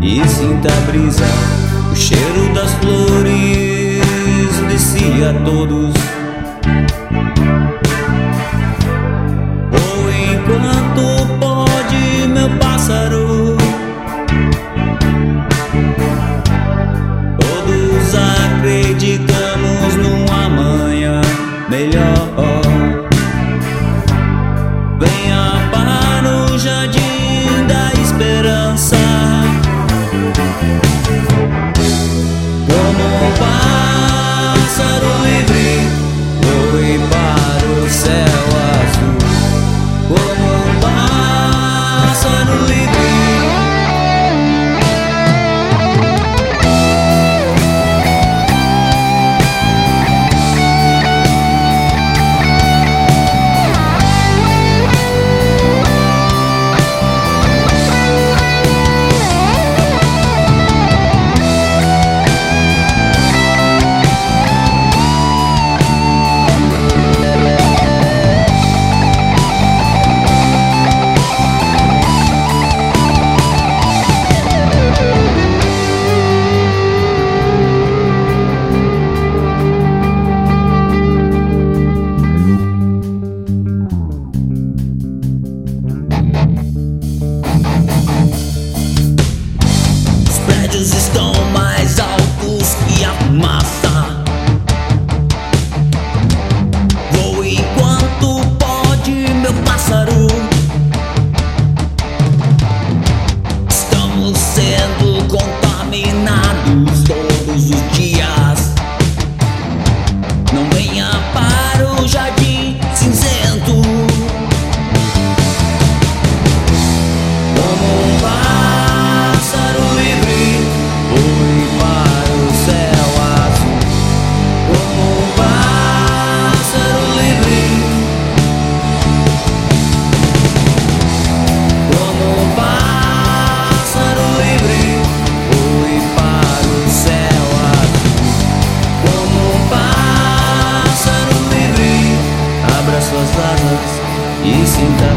e sinta a brisa, o cheiro das flores vicia a todos. Ou enquanto pode, meu pássaro, todos acreditamos num amanhã melhor. Venha para o jardim da esperança, como um pássaro livre, voe para o céu azul. Como um pássaro livre. Estão mais altos que a fumaça. Voe enquanto pode, meu pássaro. Estamos sendo contaminados todos os dias. Não venha para o jardim cinzento, como um pássaro livre, voe para o céu azul. Como um pássaro livre, como um pássaro livre, voe para o céu azul. Como um pássaro livre, abra suas asas e sinta